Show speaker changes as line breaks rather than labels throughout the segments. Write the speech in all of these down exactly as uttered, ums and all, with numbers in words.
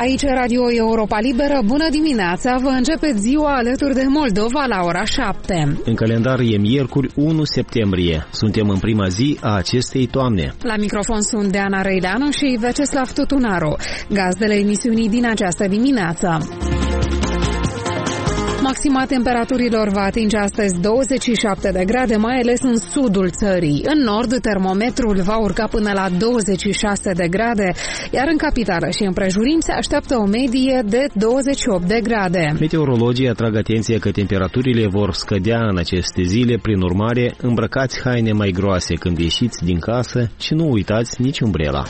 Aici Radio Europa Liberă, bună dimineața, vă începeți ziua alături de Moldova la ora șapte.
În calendar e miercuri unu septembrie, suntem în prima zi a acestei toamne.
La microfon sunt Deana Răileanu și Veceslav Tutunaru, gazdele emisiunii din această dimineață. Maxima temperaturilor va atinge astăzi douăzeci și șapte de grade, mai ales în sudul țării. În nord, termometrul va urca până la douăzeci și șase de grade, iar în capitală și împrejurim se așteaptă o medie de douăzeci și opt de grade.
Meteorologii atrag atenția că temperaturile vor scădea în aceste zile, prin urmare, îmbrăcați haine mai groase când ieșiți din casă și nu uitați nici umbrela.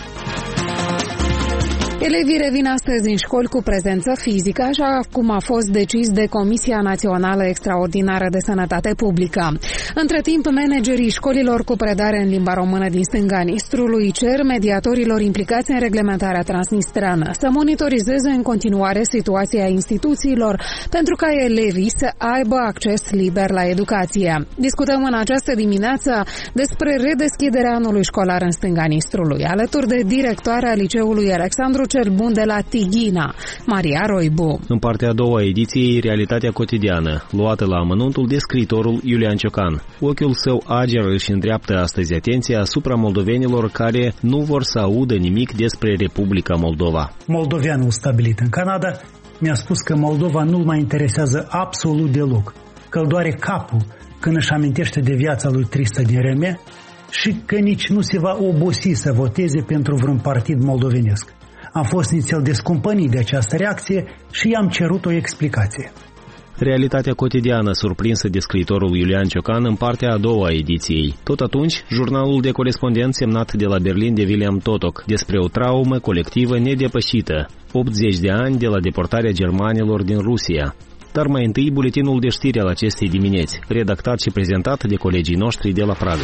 Elevii revin astăzi în școli cu prezență fizică, așa cum a fost decis de Comisia Națională Extraordinară de Sănătate Publică. Între timp, managerii școlilor cu predare în limba română din stânga Nistrului cer mediatorilor implicați în reglementarea transnistreană să monitorizeze în continuare situația instituțiilor pentru ca elevii să aibă acces liber la educație. Discutăm în această dimineață despre redeschiderea anului școlar în stânga Nistrului, alături de directoarea Liceului Alexandru cel Bun de la Tighina, Maria Roibu.
În partea a doua a ediției, realitatea cotidiană, luată la amănuntul de scriitorul Iulian Ciocan. Ochiul său ager își îndreaptă astăzi atenția asupra moldovenilor care nu vor să audă nimic despre Republica Moldova.
Moldoveanul stabilit în Canada mi-a spus că Moldova nu-l mai interesează absolut deloc, că îl doare capul când își amintește de viața lui tristă din Reme și că nici nu se va obosi să voteze pentru vreun partid moldovenesc. Am fost inițial descumpănit de această reacție și i-am cerut o explicație.
Realitatea cotidiană surprinsă de scriitorul Iulian Ciocan în partea a doua a ediției. Tot atunci, jurnalul de corespondent semnat de la Berlin de William Totok despre o traumă colectivă nedepășită, optzeci de ani de la deportarea germanilor din Rusia. Dar mai întâi, buletinul de știri al acestei dimineți, redactat și prezentat de colegii noștri de la Praga.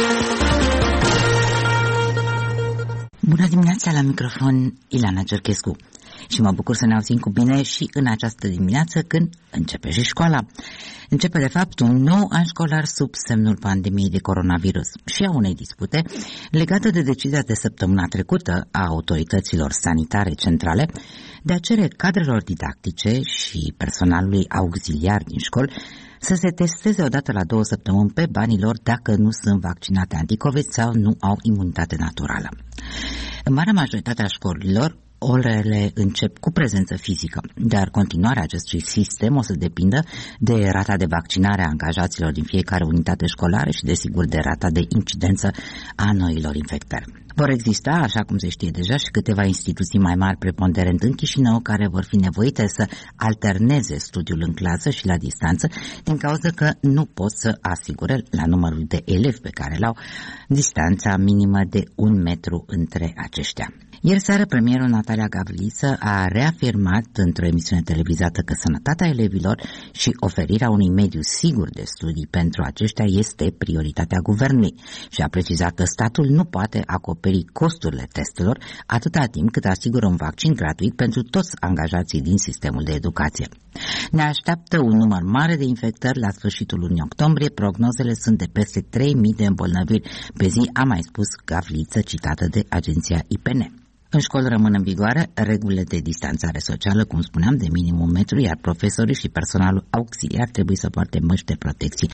Bună dimineața, la microfon Ilana Cerchescu. Și mă bucur să ne auzim cu bine și în această dimineață când începe și școala. Începe de fapt un nou an școlar sub semnul pandemiei de coronavirus și a unei dispute legate de decizia de săptămâna trecută a autorităților sanitare centrale de a cere cadrelor didactice și personalului auxiliar din școli să se testeze odată la două săptămâni pe banii lor dacă nu sunt vaccinate anticovid sau nu au imunitate naturală. În marea majoritate a școlilor, orele încep cu prezență fizică, dar continuarea acestui sistem o să depindă de rata de vaccinare a angajaților din fiecare unitate școlară și, desigur, de rata de incidență a noilor infectări. Vor exista, așa cum se știe deja, și câteva instituții mai mari, preponderent în Chișinău, care vor fi nevoite să alterneze studiul în clasă și la distanță, din cauza că nu pot să asigure, la numărul de elevi pe care l-au, distanța minimă de un metru între aceștia. Ieri seară, premierul Natalia Gavriță a reafirmat într-o emisiune televizată că sănătatea elevilor și oferirea unui mediu sigur de studii pentru aceștia este prioritatea guvernului și a precizat că statul nu poate acoperi costurile testelor atâta timp cât asigură un vaccin gratuit pentru toți angajații din sistemul de educație. Ne așteaptă un număr mare de infectări la sfârșitul lunii octombrie, prognozele sunt de peste trei mii de îmbolnăviri pe zi, a mai spus Gavriță, citată de agenția I P N. În școală rămân în vigoare regulile de distanțare socială, cum spuneam, de minim un metru, iar profesorii și personalul auxiliar trebuie să poarte măști de protecție